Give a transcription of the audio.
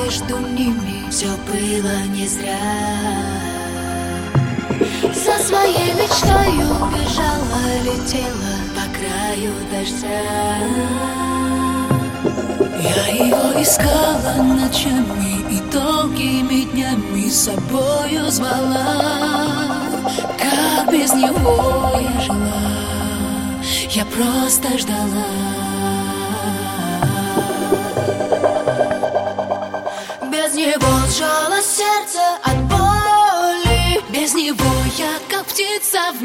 между ними все было не зря. За своей мечтою бежала, летела по краю дождя. Я его искала ночами и долгими днями с собою звала. Как без него я жила, я просто ждала. Без него сжало сердце от боли. Без него я как птица в